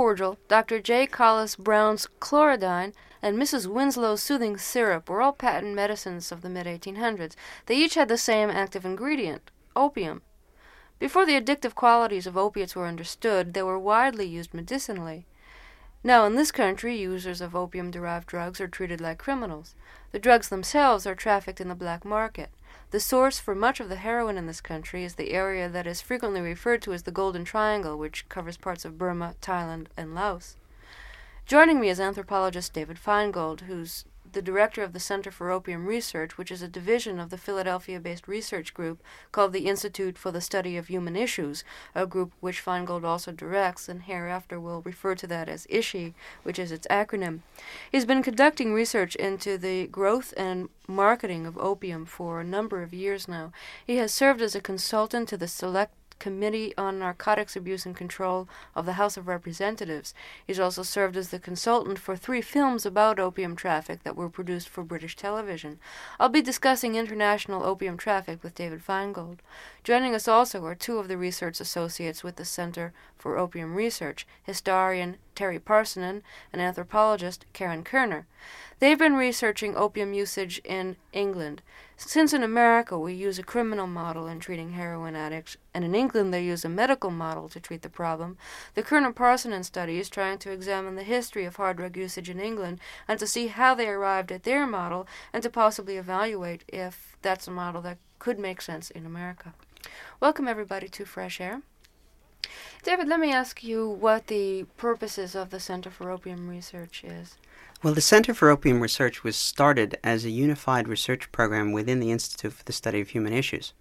cordial, Dr. J. Collis Brown's chlorodyne, and Mrs. Winslow's soothing syrup were all patent medicines of the mid-1800s. They each had the same active ingredient, opium. Before the addictive qualities of opiates were understood, they were widely used medicinally. Now, in this country, users of opium-derived drugs are treated like criminals. The drugs themselves are trafficked in the black market. The source for much of the heroin in this country is the area that is frequently referred to as the Golden Triangle, which covers parts of Burma, Thailand, and Laos. Joining me is anthropologist David Feingold, who's the director of the Center for Opium Research, which is a division of the Philadelphia-based research group called the Institute for the Study of Human Issues, a group which Feingold also directs, and hereafter we'll refer to that as ISHI, which is its acronym. He's been conducting research into the growth and marketing of opium for a number of years now. He has served as a consultant to the Select Committee on Narcotics Abuse and Control of the House of Representatives. He's also served as the consultant for 3 films about opium traffic that were produced for British television. I'll be discussing international opium traffic with David Feingold. Joining us also are 2 of the research associates with the Center for Opium Research, historian Terry Parsonen and anthropologist Karen Kerner. They've been researching opium usage in England. Since in America we use a criminal model in treating heroin addicts, and in England they use a medical model to treat the problem, the Kerner-Parsonen study is trying to examine the history of hard drug usage in England and to see how they arrived at their model and to possibly evaluate if that's a model that could make sense in America. Welcome everybody to Fresh Air. David, let me ask you what the purposes of the Center for Opium Research is. Well, the Center for Opium Research was started as a unified research program within the Institute for the Study of Human Issues.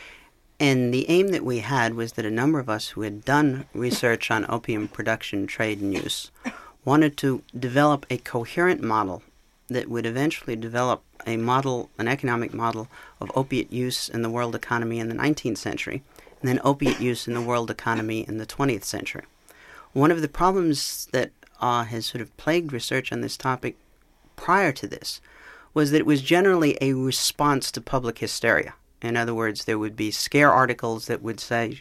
And the aim that we had was that a number of us who had done research on opium production, trade, and use wanted to develop a coherent model that would eventually develop a model, an economic model of opiate use in the world economy in the 19th century, and then opiate use in the world economy in the 20th century. One of the problems that has sort of plagued research on this topic prior to this was that it was generally a response to public hysteria. In other words, there would be scare articles that would say,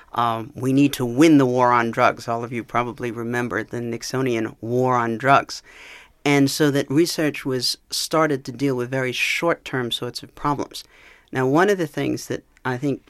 we need to win the war on drugs. All of you probably remember the Nixonian war on drugs. And so that research was started to deal with very short-term sorts of problems. Now, one of the things that I think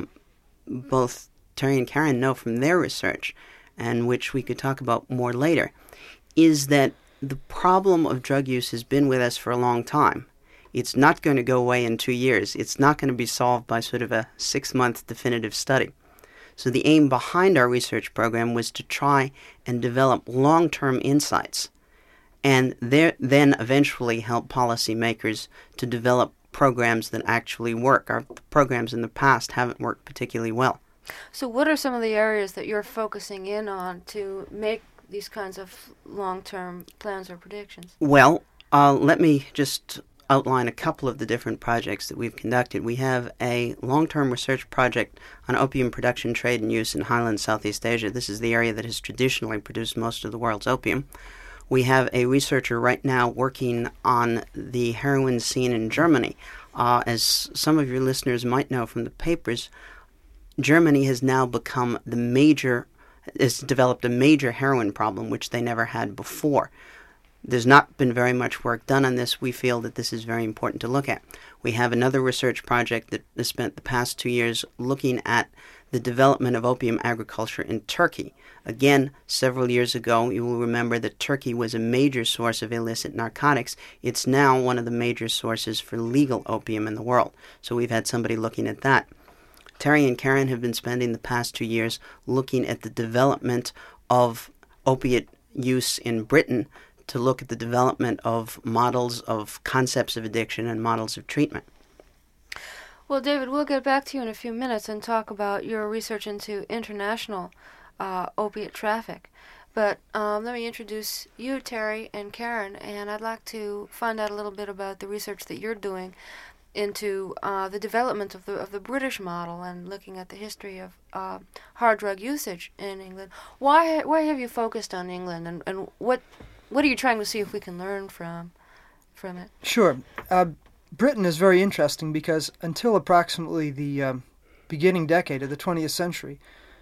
both Terry and Karen know from their research, and which we could talk about more later, is that the problem of drug use has been with us for a long time. It's not going to go away in 2 years. It's not going to be solved by sort of a 6-month definitive study. So the aim behind our research program was to try and develop long-term insights and then eventually help policymakers to develop programs that actually work. Our programs in the past haven't worked particularly well. So what are some of the areas that you're focusing in on to make these kinds of long-term plans or predictions? Well, let me just outline a couple of the different projects that we've conducted. We have a long-term research project on opium production, trade, and use in Highlands, Southeast Asia. This is the area that has traditionally produced most of the world's opium. We have a researcher right now working on the heroin scene in Germany. As some of your listeners might know from the papers, Germany has now become has developed a major heroin problem, which they never had before. There's not been very much work done on this. We feel that this is very important to look at. We have another research project that has spent the past 2 years looking at the development of opium agriculture in Turkey. Again, several years ago, you will remember that Turkey was a major source of illicit narcotics. It's now one of the major sources for legal opium in the world. So we've had somebody looking at that. Terry and Karen have been spending the past 2 years looking at the development of opiate use in Britain to look at the development of models of concepts of addiction and models of treatment. Well, David, we'll get back to you in a few minutes and talk about your research into international opiate traffic. But let me introduce you, Terry and Karen, and I'd like to find out a little bit about the research that you're doing into the development of the British model and looking at the history of hard drug usage in England. Why have you focused on England, and what are you trying to see if we can learn from it? Sure. Britain is very interesting because until approximately the beginning decade of the 20th century,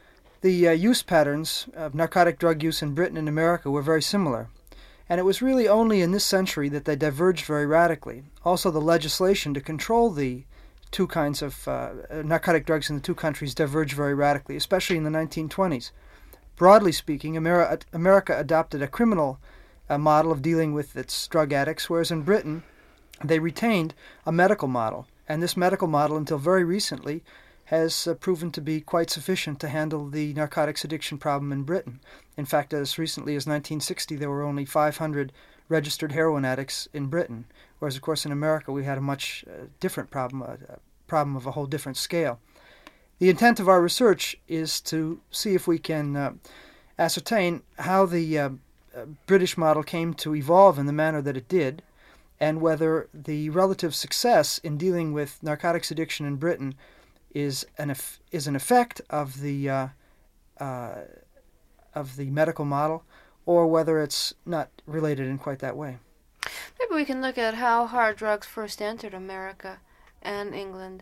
The use patterns of narcotic drug use in Britain and America were very similar, and it was really only in this century that they diverged very radically. Also, the legislation to control the two kinds of narcotic drugs in the two countries diverged very radically, especially in the 1920s. Broadly speaking, America adopted a criminal model of dealing with its drug addicts, whereas in Britain they retained a medical model. And this medical model, until very recently, has proven to be quite sufficient to handle the narcotics addiction problem in Britain. In fact, as recently as 1960, there were only 500 registered heroin addicts in Britain, whereas, of course, in America we had a much different problem, a problem of a whole different scale. The intent of our research is to see if we can ascertain how the British model came to evolve in the manner that it did, and whether the relative success in dealing with narcotics addiction in Britain is an effect of the medical model, or whether it's not related in quite that way. Maybe we can look at how hard drugs first entered America and England.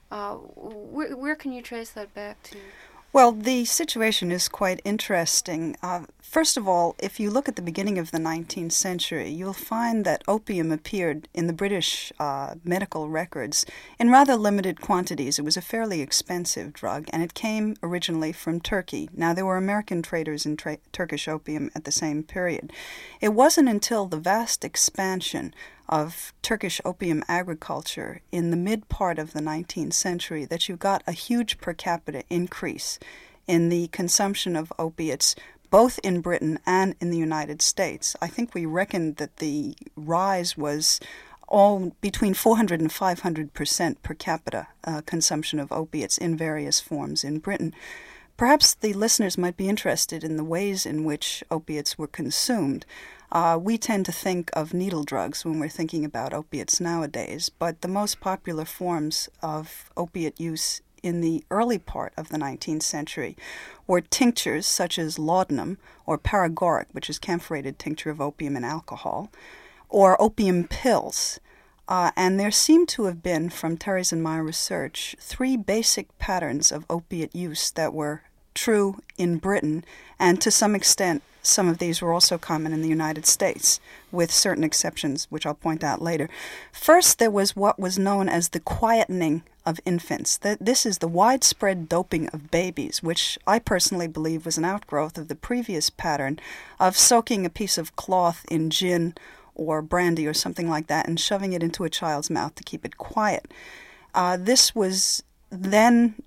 Where can you trace that back to? Well, the situation is quite interesting. First of all, if you look at the beginning of the 19th century, you'll find that opium appeared in the British medical records in rather limited quantities. It was a fairly expensive drug, and it came originally from Turkey. Now, there were American traders in Turkish opium at the same period. It wasn't until the vast expansion of Turkish opium agriculture in the mid part of the 19th century that you got a huge per capita increase in the consumption of opiates, both in Britain and in the United States. I think we reckoned that the rise was all between 400 and 500% per capita consumption of opiates in various forms in Britain. Perhaps the listeners might be interested in the ways in which opiates were consumed. We tend to think of needle drugs when we're thinking about opiates nowadays, but the most popular forms of opiate use in the early part of the 19th century were tinctures such as laudanum or paregoric, which is camphorated tincture of opium and alcohol, or opium pills. And there seem to have been, from Terry's and my research, 3 basic patterns of opiate use that were true in Britain, and to some extent some of these were also common in the United States, with certain exceptions, which I'll point out later. First, there was what was known as the quietening of infants. This is the widespread doping of babies, which I personally believe was an outgrowth of the previous pattern of soaking a piece of cloth in gin or brandy or something like that and shoving it into a child's mouth to keep it quiet. This was then,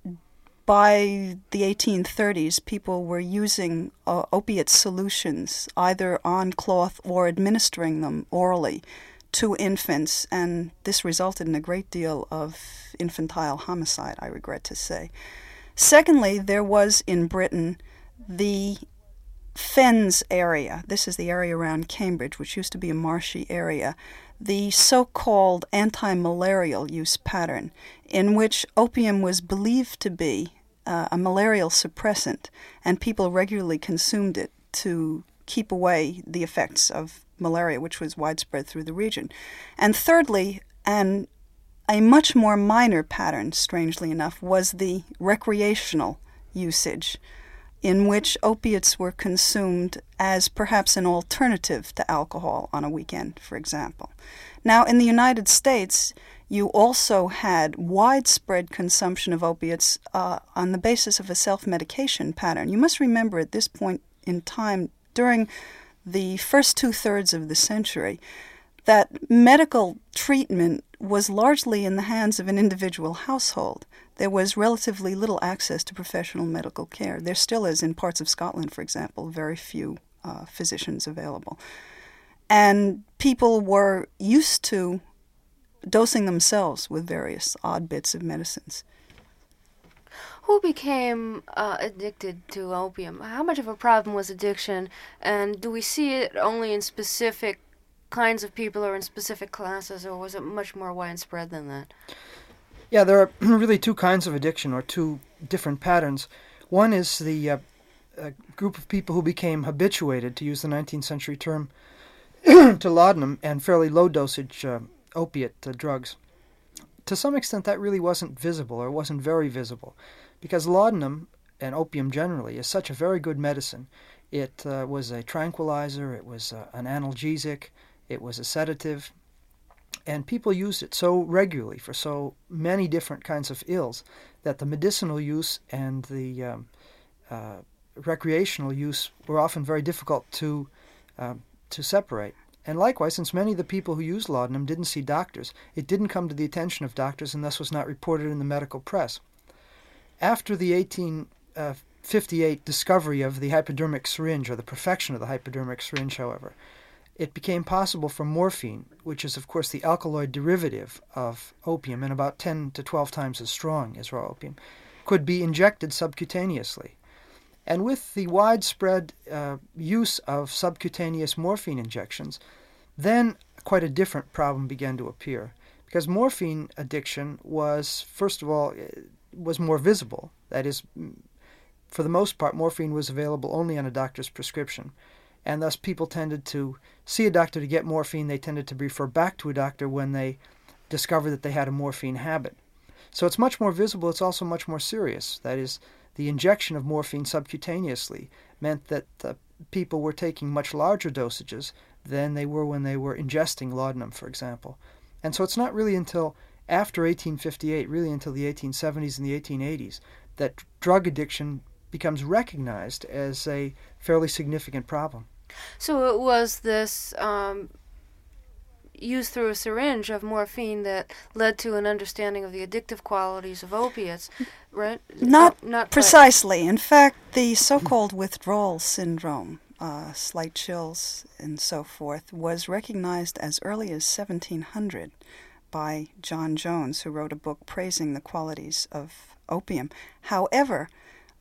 by the 1830s, people were using opiate solutions either on cloth or administering them orally to infants, and this resulted in a great deal of infantile homicide, I regret to say. Secondly, there was in Britain the Fens area. This is the area around Cambridge, which used to be a marshy area. The so-called anti-malarial use pattern, in which opium was believed to be a malarial suppressant, and people regularly consumed it to keep away the effects of malaria, which was widespread through the region. And thirdly, and a much more minor pattern, strangely enough, was the recreational usage, in which opiates were consumed as perhaps an alternative to alcohol on a weekend, for example. Now, in the United States, you also had widespread consumption of opiates on the basis of a self-medication pattern. You must remember at this point in time, during the first 2/3 of the century, that medical treatment was largely in the hands of an individual household. There was relatively little access to professional medical care. There still is in parts of Scotland, for example, very few physicians available. And people were used to dosing themselves with various odd bits of medicines. Who became addicted to opium? How much of a problem was addiction, and do we see it only in specific kinds of people or in specific classes, or was it much more widespread than that? Yeah, there are really 2 kinds of addiction, or 2 different patterns. One is the group of people who became habituated, to use the 19th century term, to laudanum and fairly low dosage opiate drugs. To some extent, that really wasn't visible, or wasn't very visible, because laudanum and opium generally, is such a very good medicine. It was a tranquilizer, it was an analgesic, it was a sedative, and people used it so regularly for so many different kinds of ills that the medicinal use and the recreational use were often very difficult to separate. And likewise, since many of the people who used laudanum didn't see doctors, it didn't come to the attention of doctors and thus was not reported in the medical press. After the 1858 discovery of the hypodermic syringe, or the perfection of the hypodermic syringe, however, it became possible for morphine, which is of course the alkaloid derivative of opium and about 10 to 12 times as strong as raw opium, could be injected subcutaneously. And with the widespread use of subcutaneous morphine injections, then quite a different problem began to appear. Because morphine addiction was, first of all, was more visible. That is, for the most part, morphine was available only on a doctor's prescription. And thus people tended to see a doctor to get morphine. They tended to refer back to a doctor when they discovered that they had a morphine habit. So it's much more visible. It's also much more serious. That is, the injection of morphine subcutaneously meant that people were taking much larger dosages than they were when they were ingesting laudanum, for example. And so it's not really until after 1858, really until the 1870s and the 1880s, that drug addiction becomes recognized as a fairly significant problem. So it was this use through a syringe of morphine that led to an understanding of the addictive qualities of opiates, right? Not precisely. In fact, the so-called withdrawal syndrome, slight chills and so forth, was recognized as early as 1700 by John Jones, who wrote a book praising the qualities of opium. However,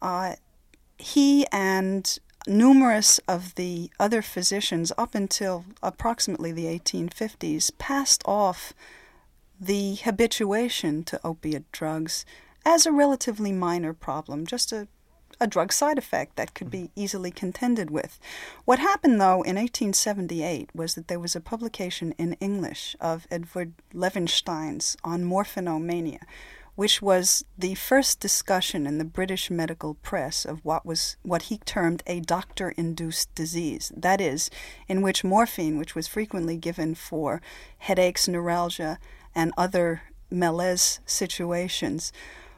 he and numerous of the other physicians up until approximately the 1850s passed off the habituation to opiate drugs as a relatively minor problem, just a drug side effect that could be easily contended with. What happened, though, in 1878 was that there was a publication in English of Edward Levenstein's On Morphinomania, which was the first discussion in the British medical press of what he termed a doctor-induced disease. That is, in which morphine, which was frequently given for headaches, neuralgia, and other malaise situations,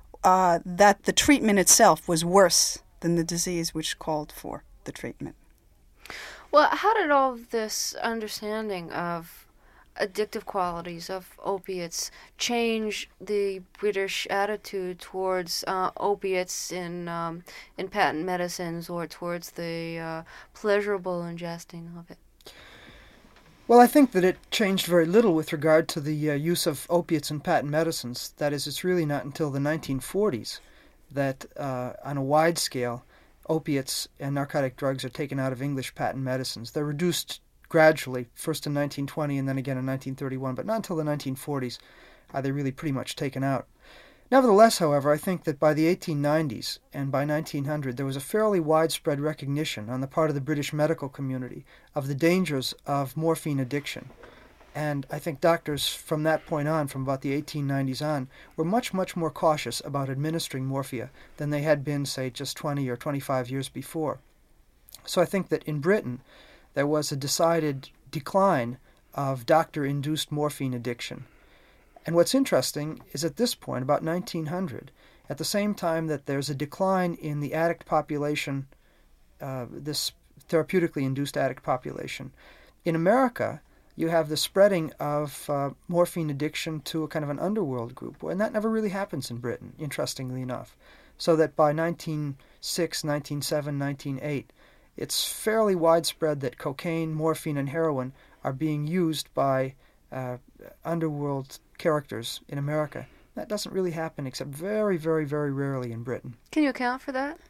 that the treatment itself was worse than the disease which called for the treatment. Well, how did all of this understanding of addictive qualities of opiates change the British attitude towards opiates in patent medicines, or towards the pleasurable ingesting of it? Well, I think that it changed very little with regard to the use of opiates in patent medicines. That is, it's really not until the 1940s that, on a wide scale, opiates and narcotic drugs are taken out of English patent medicines. They're reduced gradually, first in 1920 and then again in 1931, but not until the 1940s are they really pretty much taken out. Nevertheless, however, I think that by the 1890s and by 1900 there was a fairly widespread recognition on the part of the British medical community of the dangers of morphine addiction. And I think doctors from that point on, from about the 1890s on, were much, much more cautious about administering morphia than they had been, say, just 20 or 25 years before. So I think that in Britain there was a decided decline of doctor-induced morphine addiction. And what's interesting is at this point, about 1900, at the same time that there's a decline in the addict population, this therapeutically induced addict population, in America you have the spreading of morphine addiction to a kind of an underworld group, and that never really happens in Britain, interestingly enough. So that by 1906, 1907, 1908, it's fairly widespread that cocaine, morphine, and heroin are being used by underworld characters in America. That doesn't really happen except very, very, very rarely in Britain. Can you account for that?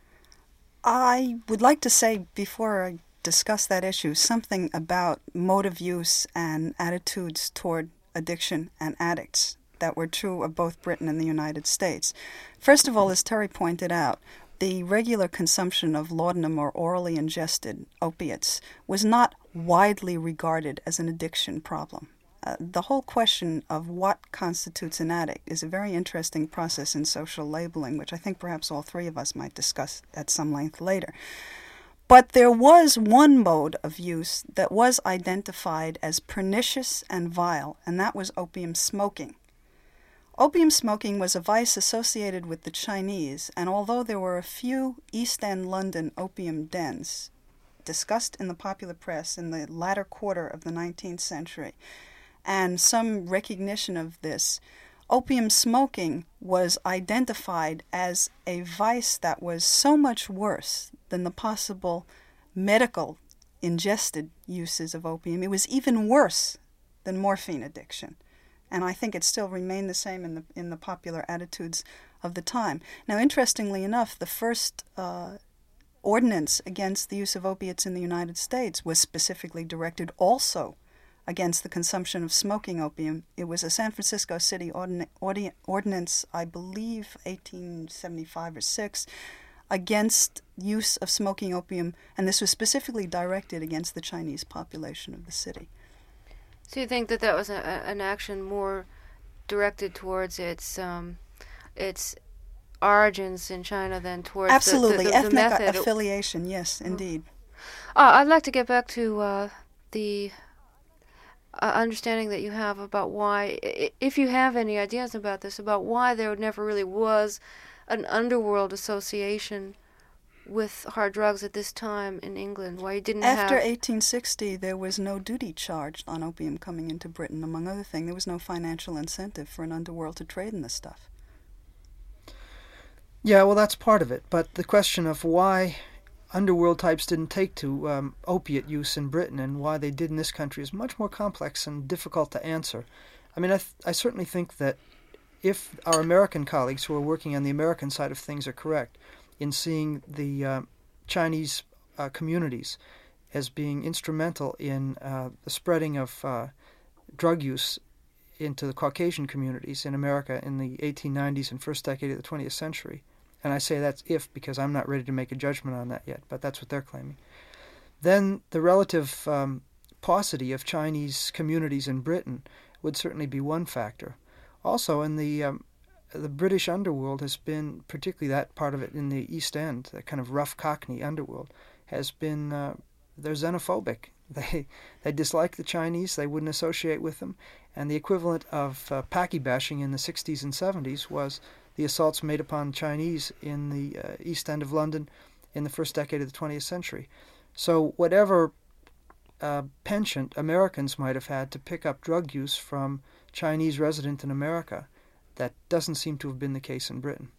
I would like to say, before I discuss that issue, something about mode of use and attitudes toward addiction and addicts that were true of both Britain and the United States. First of all, as Terry pointed out, the regular consumption of laudanum or orally ingested opiates was not widely regarded as an addiction problem. the whole question of what constitutes an addict is a very interesting process in social labeling, which I think perhaps all three of us might discuss at some length later. But there was one mode of use that was identified as pernicious and vile, and that was opium smoking. Opium smoking was a vice associated with the Chinese, and although there were a few East End London opium dens discussed in the popular press in the latter quarter of the 19th century, and some recognition of this, opium smoking was identified as a vice that was so much worse than the possible medical ingested uses of opium. It was even worse than morphine addiction. And I think it still remained the same in the popular attitudes of the time. Now, interestingly enough, the first ordinance against the use of opiates in the United States was specifically directed also against the consumption of smoking opium. It was a San Francisco City ordinance, I believe 1875 or 6, against use of smoking opium, and this was specifically directed against the Chinese population of the city. So you think that was an action more directed towards its origins in China than towards absolutely the ethnic method. Affiliation? Yes, indeed. I'd like to get back to the understanding that you have about why, if you have any ideas about this, about why there never really was an underworld association with hard drugs at this time in England, why you didn't After 1860, there was no duty charged on opium coming into Britain. Among other things, there was no financial incentive for an underworld to trade in this stuff. Yeah, well, that's part of it. But the question of why underworld types didn't take to opiate use in Britain and why they did in this country is much more complex and difficult to answer. I mean, I certainly think that if our American colleagues who are working on the American side of things are correct in seeing the Chinese communities as being instrumental in the spreading of drug use into the Caucasian communities in America in the 1890s and first decade of the 20th century, and I say that's if because I'm not ready to make a judgment on that yet, but that's what they're claiming, then the relative paucity of Chinese communities in Britain would certainly be one factor. Also, in the British underworld has been, particularly that part of it in the East End, that kind of rough Cockney underworld, has been, they're xenophobic. They dislike the Chinese, they wouldn't associate with them, and the equivalent of Paki bashing in the 60s and 70s was the assaults made upon Chinese in the East End of London in the first decade of the 20th century. So whatever penchant Americans might have had to pick up drug use from Chinese resident in America, that doesn't seem to have been the case in Britain.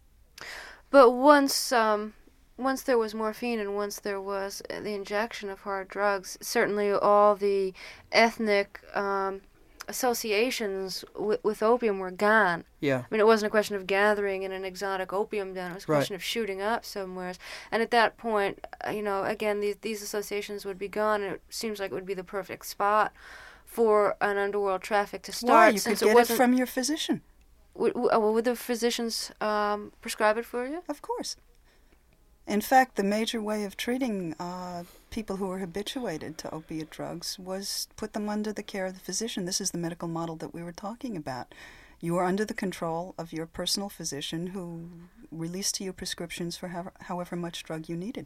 But once there was morphine and once there was the injection of hard drugs, certainly all the ethnic associations with opium were gone. Yeah. I mean, it wasn't a question of gathering in an exotic opium den. It was a question of shooting up somewhere. And at that point, again, these associations would be gone, and it seems like it would be the perfect spot for an underworld traffic to start. Why? You could get it from your physician. Would the physicians prescribe it for you? Of course. In fact, the major way of treating people who were habituated to opiate drugs was put them under the care of the physician. This is the medical model that we were talking about. You are under the control of your personal physician who released to you prescriptions for however much drug you needed.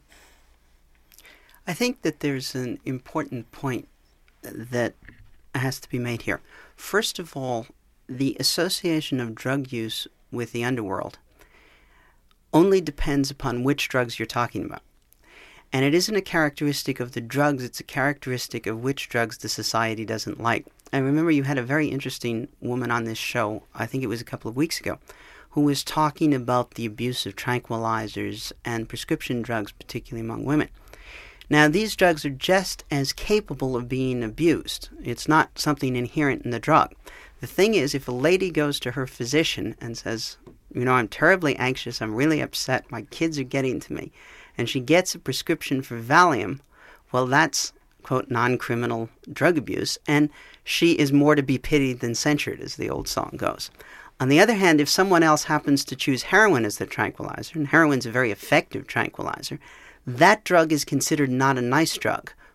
I think that there's an important point that has to be made here. First of all, the association of drug use with the underworld only depends upon which drugs you're talking about. And it isn't a characteristic of the drugs, it's a characteristic of which drugs the society doesn't like. I remember you had a very interesting woman on this show, I think it was a couple of weeks ago, who was talking about the abuse of tranquilizers and prescription drugs, particularly among women. Now, these drugs are just as capable of being abused. It's not something inherent in the drug. The thing is, if a lady goes to her physician and says, I'm terribly anxious, I'm really upset, my kids are getting to me, and she gets a prescription for Valium, well, that's, quote, non-criminal drug abuse, and she is more to be pitied than censured, as the old song goes. On the other hand, if someone else happens to choose heroin as their tranquilizer, and heroin's a very effective tranquilizer, that drug is considered not a nice drug,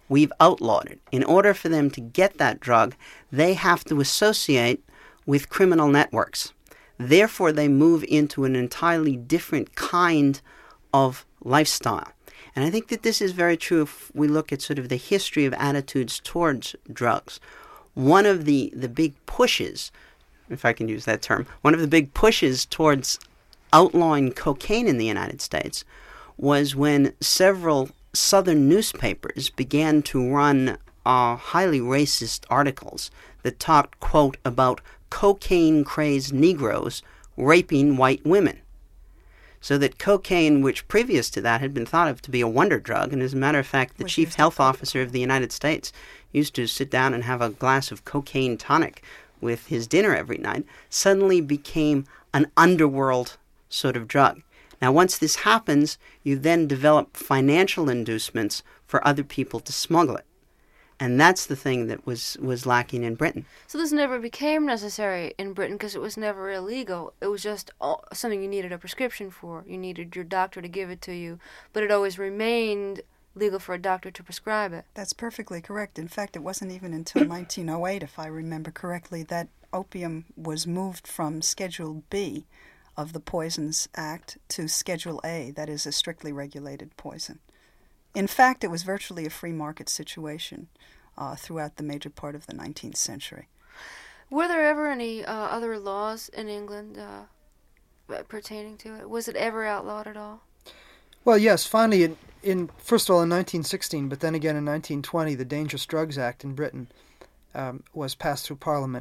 we've outlawed it. In order for them to get that drug, they have to associate with criminal networks. Therefore, they move into an entirely different kind of lifestyle. And I think that this is very true if we look at sort of the history of attitudes towards drugs. One of the big pushes, if I can use that term, one of the big pushes towards outlawing cocaine in the United States was when several Southern newspapers began to run highly racist articles that talked, quote, about cocaine-crazed Negroes raping white women. So that cocaine, which previous to that had been thought of to be a wonder drug, and as a matter of fact, the chief health officer of the United States used to sit down and have a glass of cocaine tonic with his dinner every night, suddenly became an underworld sort of drug. Now, once this happens, you then develop financial inducements for other people to smuggle it. And that's the thing that was lacking in Britain. So this never became necessary in Britain because it was never illegal. It was just something you needed a prescription for. You needed your doctor to give it to you. But it always remained legal for a doctor to prescribe it. That's perfectly correct. In fact, it wasn't even until 1908, if I remember correctly, that opium was moved from Schedule B of the Poisons Act to Schedule A, that is a strictly regulated poison. In fact, it was virtually a free market situation throughout the major part of the 19th century. Were there ever any other laws in England pertaining to it? Was it ever outlawed at all? Well, yes. Finally, first of all in 1916, but then again in 1920, the Dangerous Drugs Act in Britain was passed through Parliament.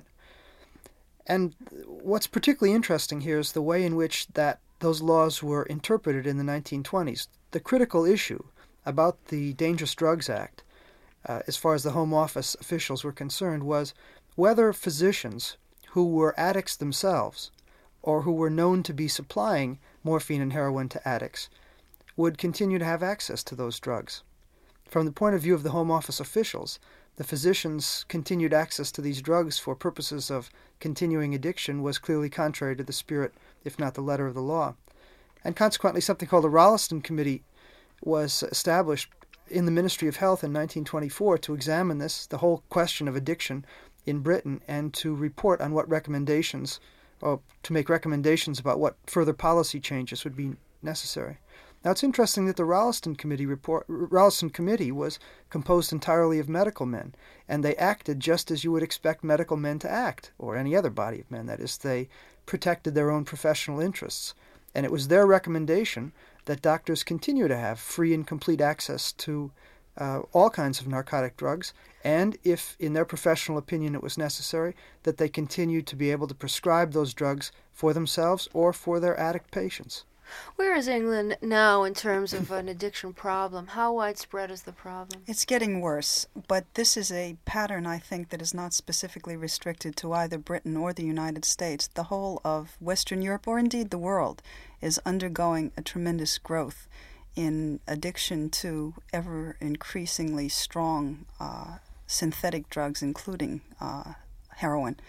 And what's particularly interesting here is the way in which those laws were interpreted in the 1920s. The critical issue about the Dangerous Drugs Act, as far as the Home Office officials were concerned, was whether physicians who were addicts themselves or who were known to be supplying morphine and heroin to addicts would continue to have access to those drugs. From the point of view of the Home Office officials, the physicians' continued access to these drugs for purposes of continuing addiction was clearly contrary to the spirit, if not the letter of the law. And consequently, something called the Rolleston Committee was established in the Ministry of Health in 1924 to examine the whole question of addiction in Britain, and to report on what recommendations, or to make recommendations about what further policy changes would be necessary. Now, it's interesting that the Rolleston Committee was composed entirely of medical men, and they acted just as you would expect medical men to act, or any other body of men. That is, they protected their own professional interests. And it was their recommendation that doctors continue to have free and complete access to all kinds of narcotic drugs, and if, in their professional opinion, it was necessary, that they continue to be able to prescribe those drugs for themselves or for their addict patients. Where is England now in terms of an addiction problem? How widespread is the problem? It's getting worse, but this is a pattern, I think, that is not specifically restricted to either Britain or the United States. The whole of Western Europe, or indeed the world, is undergoing a tremendous growth in addiction to ever increasingly strong synthetic drugs, including heroin.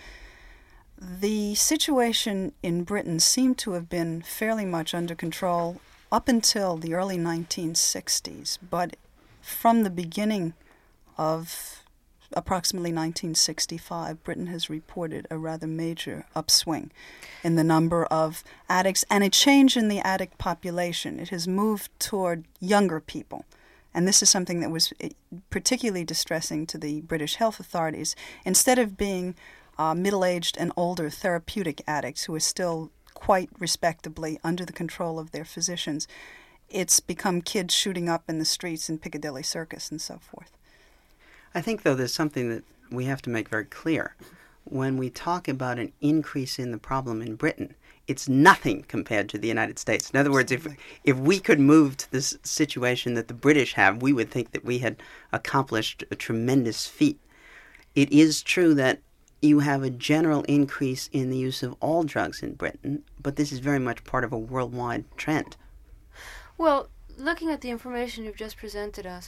The situation in Britain seemed to have been fairly much under control up until the early 1960s, but from the beginning of approximately 1965, Britain has reported a rather major upswing in the number of addicts and a change in the addict population. It has moved toward younger people. And this is something that was particularly distressing to the British health authorities. Instead of being middle-aged and older therapeutic addicts who are still quite respectably under the control of their physicians, it's become kids shooting up in the streets in Piccadilly Circus and so forth. I think, though, there's something that we have to make very clear. When we talk about an increase in the problem in Britain, it's nothing compared to the United States. In other words, if we could move to this situation that the British have, we would think that we had accomplished a tremendous feat. It is true that you have a general increase in the use of all drugs in Britain, but this is very much part of a worldwide trend. Well, looking at the information you've just presented us,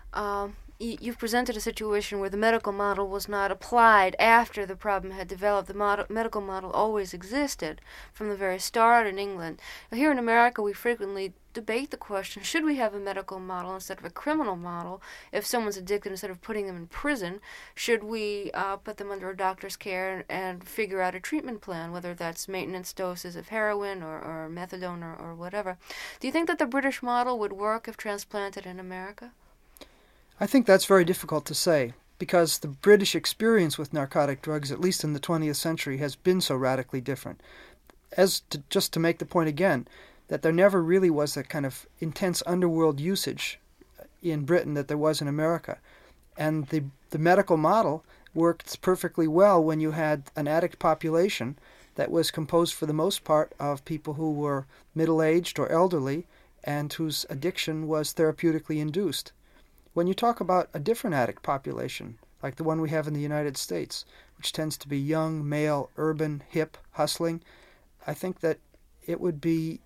You've presented a situation where the medical model was not applied after the problem had developed. The medical model always existed from the very start in England. Here in America, we frequently debate the question, should we have a medical model instead of a criminal model? If someone's addicted, instead of putting them in prison, should we put them under a doctor's care and figure out a treatment plan, whether that's maintenance doses of heroin or methadone or whatever? Do you think that the British model would work if transplanted in America? I think that's very difficult to say, because the British experience with narcotic drugs, at least in the 20th century, has been so radically different. Just to make the point again, that there never really was that kind of intense underworld usage in Britain that there was in America. And the medical model worked perfectly well when you had an addict population that was composed for the most part of people who were middle-aged or elderly and whose addiction was therapeutically induced. When you talk about a different addict population, like the one we have in the United States, which tends to be young, male, urban, hip, hustling, I think that it would be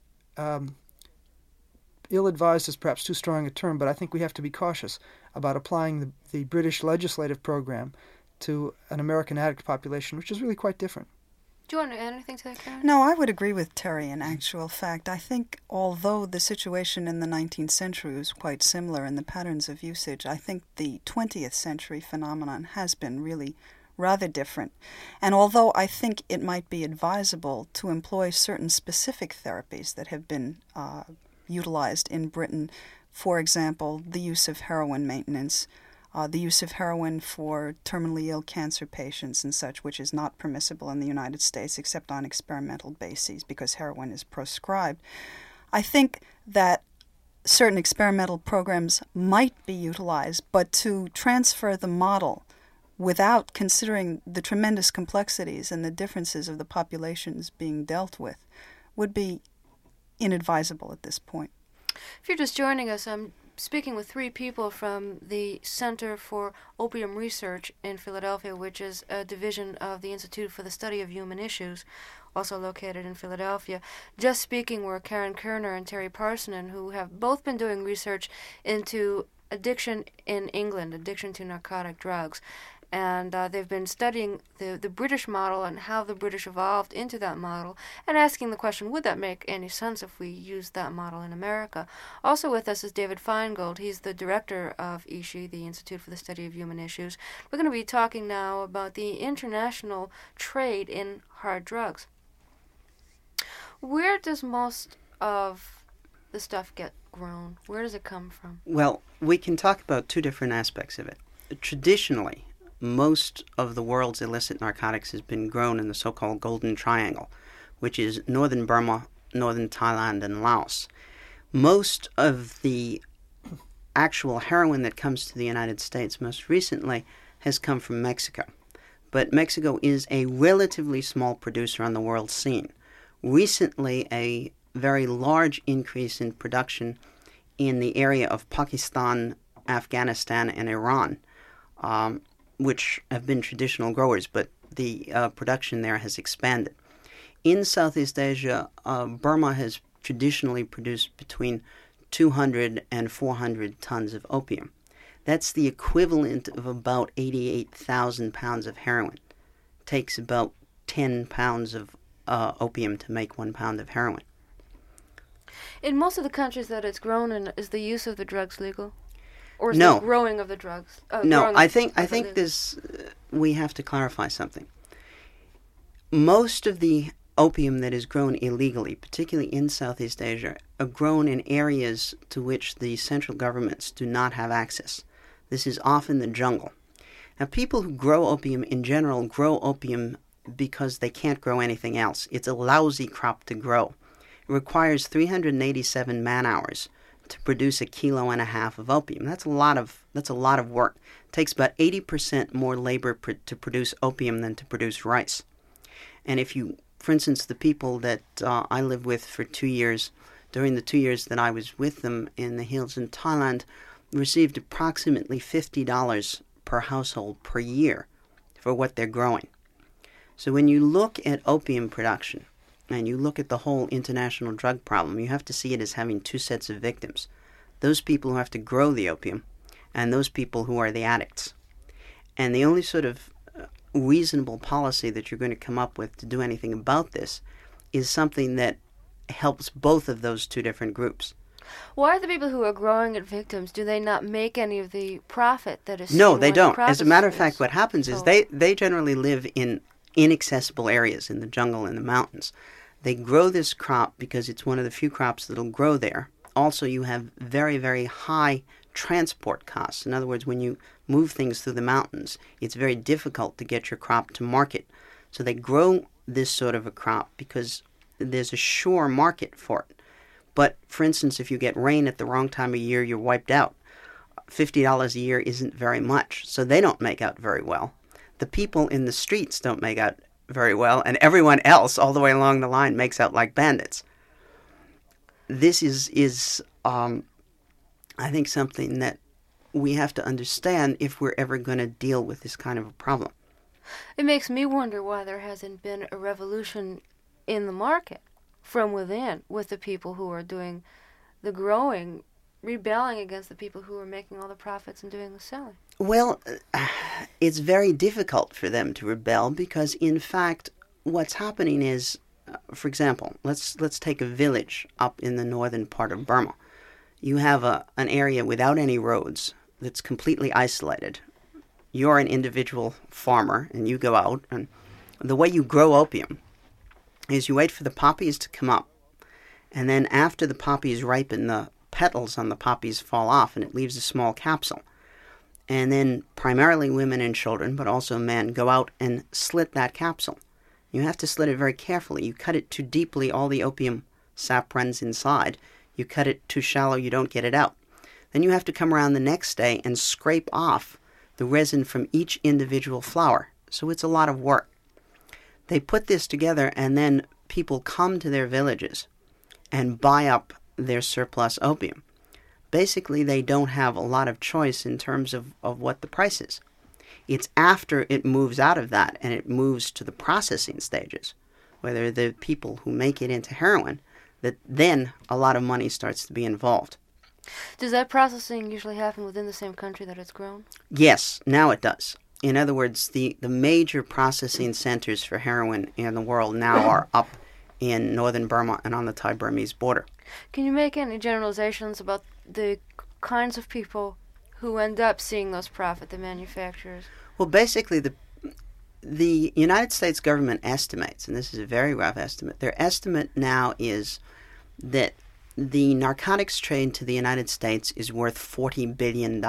ill-advised is perhaps too strong a term, but I think we have to be cautious about applying the British legislative program to an American addict population, which is really quite different. Do you want to add anything to that, Karen? No, I would agree with Terry in actual fact. I think although the situation in the 19th century was quite similar in the patterns of usage, I think the 20th century phenomenon has been really rather different. And although I think it might be advisable to employ certain specific therapies that have been utilized in Britain, for example, the use of heroin maintenance, the use of heroin for terminally ill cancer patients and such, which is not permissible in the United States except on experimental bases because heroin is proscribed. I think that certain experimental programs might be utilized, but to transfer the model without considering the tremendous complexities and the differences of the populations being dealt with would be inadvisable at this point. If you're just joining us, I'm speaking with three people from the Center for Opium Research in Philadelphia, which is a division of the Institute for the Study of Human Issues, also located in Philadelphia. Just speaking were Karen Kerner and Terry Parsonen, who have both been doing research into addiction in England, addiction to narcotic drugs. And they've been studying the British model and how the British evolved into that model and asking the question, would that make any sense if we used that model in America? Also with us is David Feingold. He's the director of ISHI, the Institute for the Study of Human Issues. We're going to be talking now about the international trade in hard drugs. Where does most of the stuff get grown? Where does it come from? Well, we can talk about two different aspects of it. Traditionally, most of the world's illicit narcotics has been grown in the so-called Golden Triangle, which is northern Burma, northern Thailand, and Laos. Most of the actual heroin that comes to the United States most recently has come from Mexico. But Mexico is a relatively small producer on the world scene. Recently, a very large increase in production in the area of Pakistan, Afghanistan, and Iran, which have been traditional growers, but the production there has expanded. In Southeast Asia, Burma has traditionally produced between 200 and 400 tons of opium. That's the equivalent of about 88,000 pounds of heroin. It takes about 10 pounds of opium to make 1 pound of heroin. In most of the countries that it's grown in, is the use of the drugs legal? Or is No. the growing of the drugs? No, I think this. We have to clarify something. Most of the opium that is grown illegally, particularly in Southeast Asia, are grown in areas to which the central governments do not have access. This is often the jungle. Now, people who grow opium in general grow opium because they can't grow anything else. It's a lousy crop to grow. It requires 387 man-hours to produce 1.5 kilos of opium. That's a lot of work. It takes about 80% more labor to produce opium than to produce rice. And if you, for instance, the people that I lived with for 2 years, during the 2 years that I was with them in the hills in Thailand, received approximately $50 per household per year for what they're growing. So when you look at opium production, and you look at the whole international drug problem, you have to see it as having two sets of victims. Those people who have to grow the opium and those people who are the addicts. And the only sort of reasonable policy that you're going to come up with to do anything about this is something that helps both of those two different groups. Why are the people who are growing it victims? Do they not make any of the profit that is? No, they don't. The As a matter of fact, what happens is So- they generally live in inaccessible areas in the jungle and the mountains. They grow this crop because it's one of the few crops that'll grow there. Also, you have very, very high transport costs. In other words, when you move things through the mountains, it's very difficult to get your crop to market. So they grow this sort of a crop because there's a sure market for it. But, for instance, if you get rain at the wrong time of year, you're wiped out. $50 a year isn't very much, so they don't make out very well. The people in the streets don't make out very well, and everyone else all the way along the line makes out like bandits. This is I think, something that we have to understand if we're ever going to deal with this kind of a problem. It makes me wonder why there hasn't been a revolution in the market from within with the people who are doing the growing, rebelling against the people who are making all the profits and doing the selling. Well, it's very difficult for them to rebel because, in fact, what's happening is, for example, let's take a village up in the northern part of Burma. You have an area without any roads that's completely isolated. You're an individual farmer, and you go out, and the way you grow opium is you wait for the poppies to come up, and then after the poppies ripen, the petals on the poppies fall off, and it leaves a small capsule. And then primarily women and children, but also men, go out and slit that capsule. You have to slit it very carefully. You cut it too deeply, all the opium sap runs inside. You cut it too shallow, you don't get it out. Then you have to come around the next day and scrape off the resin from each individual flower. So it's a lot of work. They put this together, and then people come to their villages and buy up their surplus opium. Basically, they don't have a lot of choice in terms of what the price is. It's after it moves out of that and it moves to the processing stages, whether the people who make it into heroin, that then a lot of money starts to be involved. Does that processing usually happen within the same country that it's grown? Yes, now it does. In other words, the major processing centers for heroin in the world now are up in northern Burma and on the Thai-Burmese border. Can you make any generalizations about the kinds of people who end up seeing those profit, the manufacturers? Well, basically, the United States government estimates, and this is a very rough estimate, their estimate now is that the narcotics trade to the United States is worth $40 billion.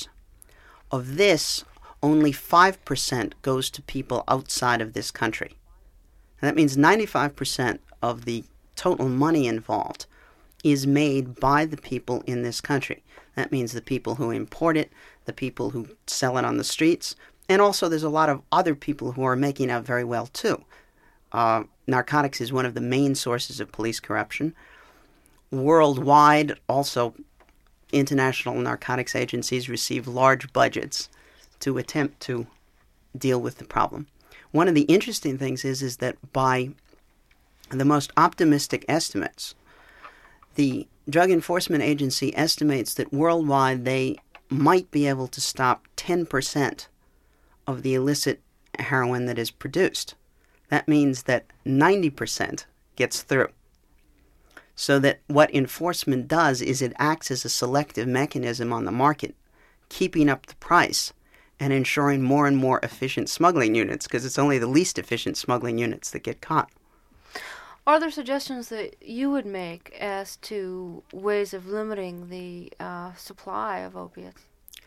Of this, only 5% goes to people outside of this country. And that means 95% of the total money involved is made by the people in this country. That means the people who import it, the people who sell it on the streets, and also there's a lot of other people who are making out very well too. Narcotics is one of the main sources of police corruption. Worldwide, also, international narcotics agencies receive large budgets to attempt to deal with the problem. One of the interesting things is that by the most optimistic estimates, the Drug Enforcement Agency estimates that worldwide they might be able to stop 10% of the illicit heroin that is produced. That means that 90% gets through. So that what enforcement does is it acts as a selective mechanism on the market, keeping up the price and ensuring more and more efficient smuggling units, because it's only the least efficient smuggling units that get caught. Are there suggestions that you would make as to ways of limiting the supply of opiates?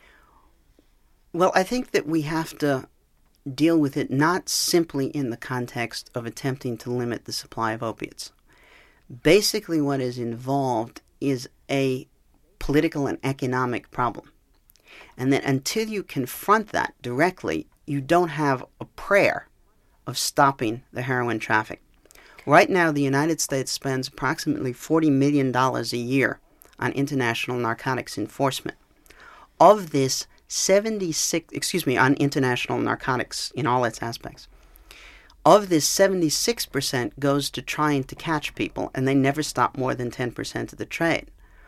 Well, I think that we have to deal with it not simply in the context of attempting to limit the supply of opiates. Basically, what is involved is a political and economic problem. And that until you confront that directly, you don't have a prayer of stopping the heroin traffic. Right now, the United States spends approximately $40 million a year on international narcotics enforcement. Of this, on international narcotics in all its aspects. Of this, 76% goes to trying to catch people, and they never stop more than 10% of the trade.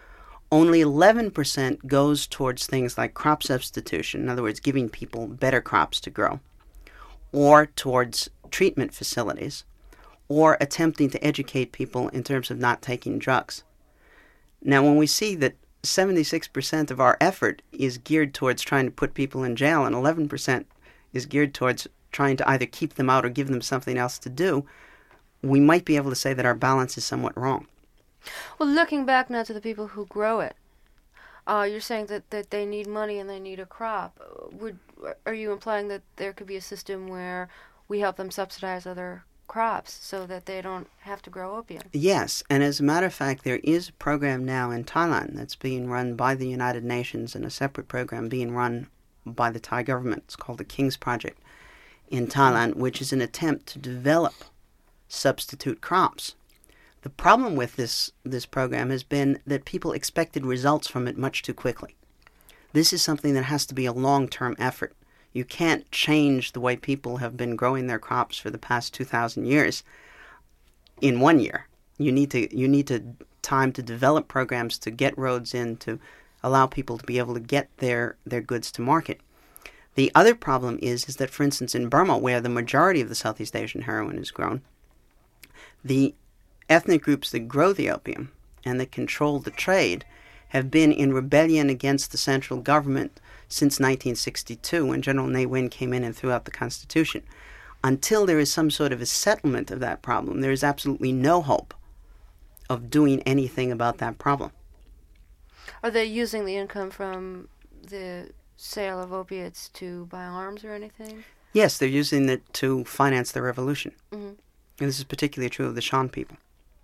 only 11% goes towards things like crop substitution, in other words, giving people better crops to grow, or towards treatment facilities, or attempting to educate people in terms of not taking drugs. Now, when we see that 76% of our effort is geared towards trying to put people in jail and 11% is geared towards trying to either keep them out or give them something else to do, we might be able to say that our balance is somewhat wrong. Well, looking back now to the people who grow it, you're saying that they need money and they need a crop. Are you implying that there could be a system where we help them subsidize other crops so that they don't have to grow opium? Yes, and as a matter of fact, there is a program now in Thailand that's being run by the United Nations and a separate program being run by the Thai government. It's called the King's Project in Thailand, which is an attempt to develop substitute crops. The problem with this program has been that people expected results from it much too quickly. This is something that has to be a long-term effort. You can't change the way people have been growing their crops for the past 2,000 years in 1 year. You need to time to develop programs to get roads in, to allow people to be able to get their goods to market. The other problem is that, for instance, in Burma, where the majority of the Southeast Asian heroin is grown, the ethnic groups that grow the opium and that control the trade have been in rebellion against the central government since 1962, when General Ne Win came in and threw out the Constitution. Until there is some sort of a settlement of that problem, there is absolutely no hope of doing anything about that problem. Are they using the income from the sale of opiates to buy arms or anything? Yes, they're using it to finance the revolution. Mm-hmm. And this is particularly true of the Shan people.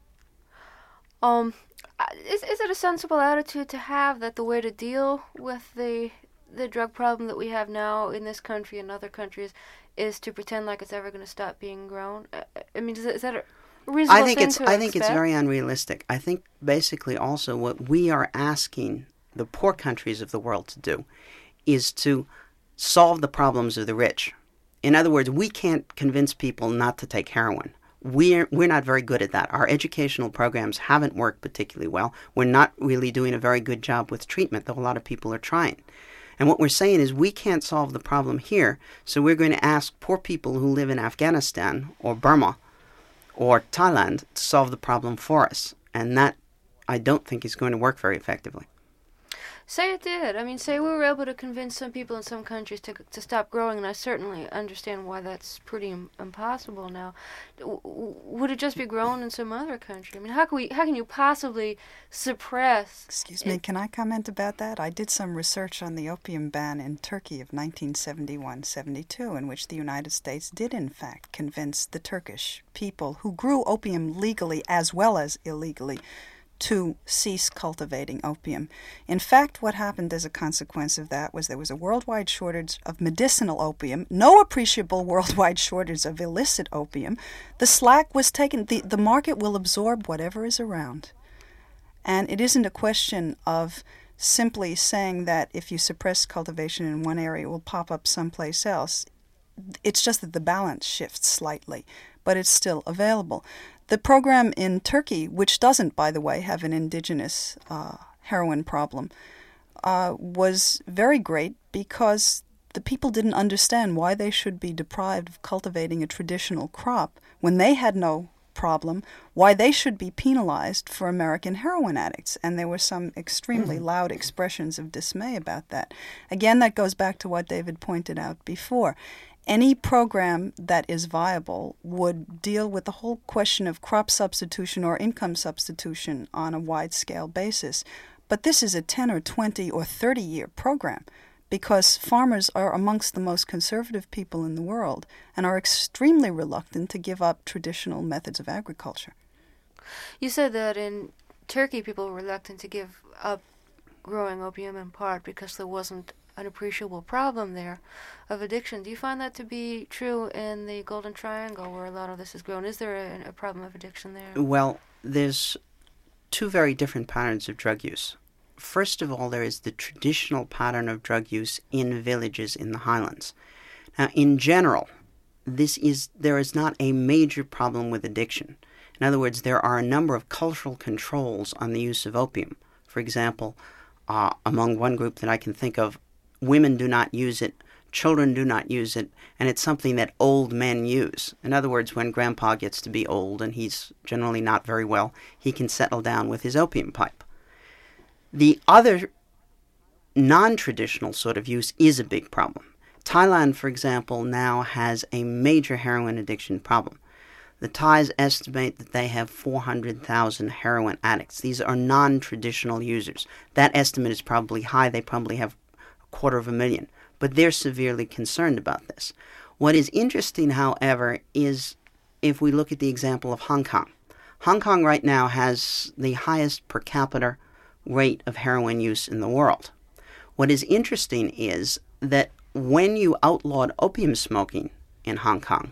Is it a sensible attitude to have that the way to deal with the drug problem that we have now in this country and other countries is to pretend like it's ever going to stop being grown? I mean, is that a reasonable thing to expect? I think it's very unrealistic. I think basically also what we are asking the poor countries of the world to do is to solve the problems of the rich. In other words, we can't convince people not to take heroin. We're not very good at that. Our educational programs haven't worked particularly well. We're not really doing a very good job with treatment, though a lot of people are trying. And what we're saying is we can't solve the problem here, so we're going to ask poor people who live in Afghanistan or Burma or Thailand to solve the problem for us. And that, I don't think, is going to work very effectively. Say it did. I mean, say we were able to convince some people in some countries to stop growing, and I certainly understand why that's pretty impossible now. Would it just be grown in some other country? I mean, how can you possibly suppress... Excuse me, can I comment about that? I did some research on the opium ban in Turkey of 1971-72, in which the United States did, in fact, convince the Turkish people who grew opium legally as well as illegally to cease cultivating opium. In fact, what happened as a consequence of that was there was a worldwide shortage of medicinal opium, no appreciable worldwide shortage of illicit opium. The slack was taken, the market will absorb whatever is around. And it isn't a question of simply saying that if you suppress cultivation in one area, it will pop up someplace else. It's just that the balance shifts slightly, but it's still available. The program in Turkey, which doesn't, by the way, have an indigenous heroin problem, was very great because the people didn't understand why they should be deprived of cultivating a traditional crop when they had no problem, why they should be penalized for American heroin addicts. And there were some extremely loud expressions of dismay about that. Again, that goes back to what David pointed out before. Any program that is viable would deal with the whole question of crop substitution or income substitution on a wide-scale basis. But this is a 10 or 20 or 30-year program because farmers are amongst the most conservative people in the world and are extremely reluctant to give up traditional methods of agriculture. You said that in Turkey people were reluctant to give up growing opium in part because there wasn't an appreciable problem there of addiction. Do you find that to be true in the Golden Triangle where a lot of this is grown? Is there a problem of addiction there? Well, there's two very different patterns of drug use. First of all, there is the traditional pattern of drug use in villages in the highlands. Now, in general, there is not a major problem with addiction. In other words, there are a number of cultural controls on the use of opium. For example, among one group that I can think of, women do not use it, children do not use it, and it's something that old men use. In other words, when grandpa gets to be old and he's generally not very well, he can settle down with his opium pipe. The other non-traditional sort of use is a big problem. Thailand, for example, now has a major heroin addiction problem. The Thais estimate that they have 400,000 heroin addicts. These are non-traditional users. That estimate is probably high. They probably have 250,000. But they're severely concerned about this. What is interesting, however, is if we look at the example of Hong Kong. Hong Kong right now has the highest per capita rate of heroin use in the world. What is interesting is that when you outlawed opium smoking in Hong Kong,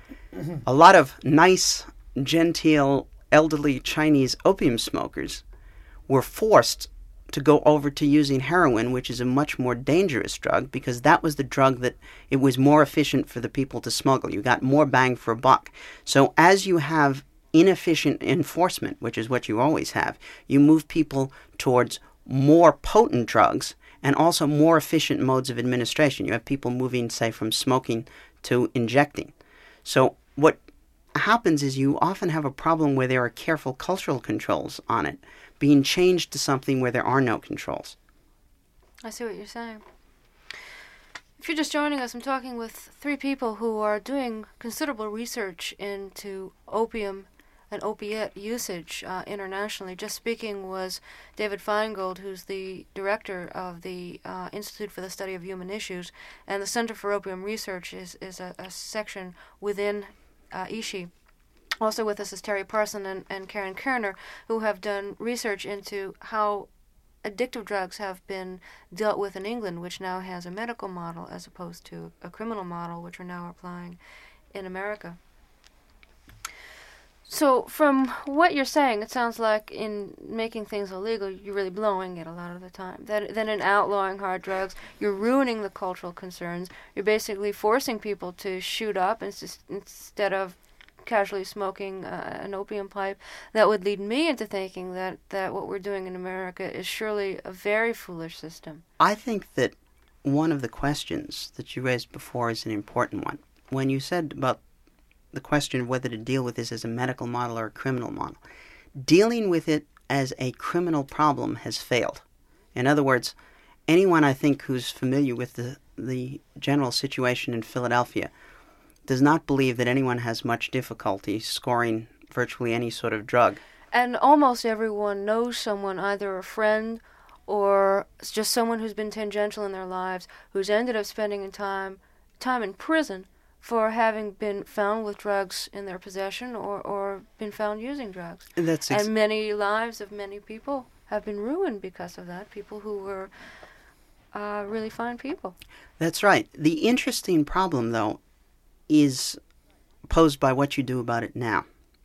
a lot of nice, genteel, elderly Chinese opium smokers were forced to go over to using heroin, which is a much more dangerous drug, because that was the drug that it was more efficient for the people to smuggle. You got more bang for a buck. So as you have inefficient enforcement, which is what you always have, you move people towards more potent drugs and also more efficient modes of administration. You have people moving, say, from smoking to injecting. So what happens is you often have a problem where there are careful cultural controls on it being changed to something where there are no controls. I see what you're saying. If you're just joining us, I'm talking with three people who are doing considerable research into opium and opiate usage internationally. Just speaking was David Feingold, who's the director of the Institute for the Study of Human Issues, and the Center for Opium Research is a section within ISHI. Also with us is Terry Parson and Karen Kerner, who have done research into how addictive drugs have been dealt with in England, which now has a medical model as opposed to a criminal model, which are now applying in America. So from what you're saying, it sounds like in making things illegal, you're really blowing it a lot of the time. That in outlawing hard drugs, you're ruining the cultural concerns. You're basically forcing people to shoot up instead of casually smoking an opium pipe. That would lead me into thinking that what we're doing in America is surely a very foolish system. I think that one of the questions that you raised before is an important one. When you said about the question of whether to deal with this as a medical model or a criminal model, dealing with it as a criminal problem has failed. In other words, anyone I think who's familiar with the general situation in Philadelphia does not believe that anyone has much difficulty scoring virtually any sort of drug. And almost everyone knows someone, either a friend or just someone who's been tangential in their lives, who's ended up spending time in prison for having been found with drugs in their possession or been found using drugs. And many lives of many people have been ruined because of that, people who were really fine people. That's right. The interesting problem, though, is posed by what you do about it now.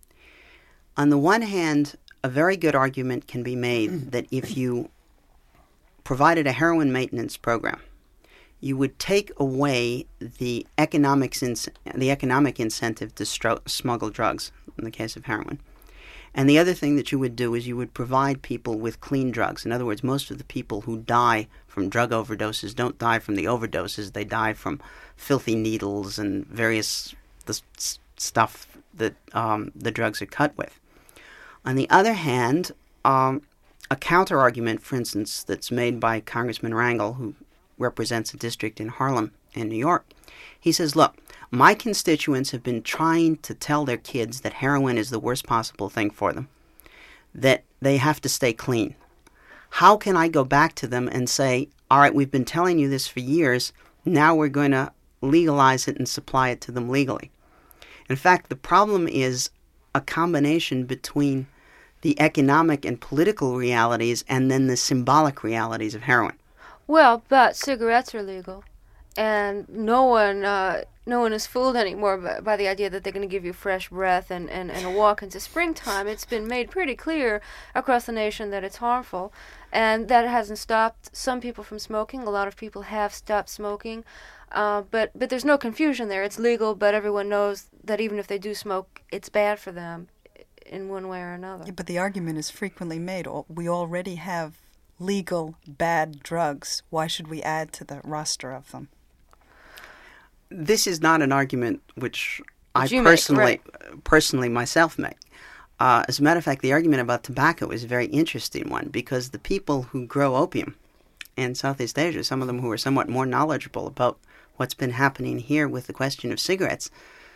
On the one hand, a very good argument can be made that if you provided a heroin maintenance program, you would take away the economic incentive to smuggle drugs, in the case of heroin. And the other thing that you would do is you would provide people with clean drugs. In other words, most of the people who die from drug overdoses don't die from the overdoses. They die from filthy needles and various stuff that the drugs are cut with. On the other hand, a counter-argument, for instance, that's made by Congressman Rangel, who represents a district in Harlem in New York, he says, look, my constituents have been trying to tell their kids that heroin is the worst possible thing for them, that they have to stay clean. How can I go back to them and say, all right, we've been telling you this for years, now we're going to legalize it and supply it to them legally? In fact, the problem is a combination between the economic and political realities and then the symbolic realities of heroin. Well, but cigarettes are legal, and no one is fooled anymore by the idea that they're going to give you fresh breath and a walk into springtime. It's been made pretty clear across the nation that it's harmful, and that hasn't stopped some people from smoking. A lot of people have stopped smoking, but there's no confusion there. It's legal, but everyone knows that even if they do smoke, it's bad for them in one way or another. Yeah, but the argument is frequently made. We already have legal bad drugs. Why should we add to the roster of them? This is not an argument which I you personally myself make. As a matter of fact, the argument about tobacco is a very interesting one, because the people who grow opium in Southeast Asia, some of them who are somewhat more knowledgeable about what's been happening here with the question of cigarettes,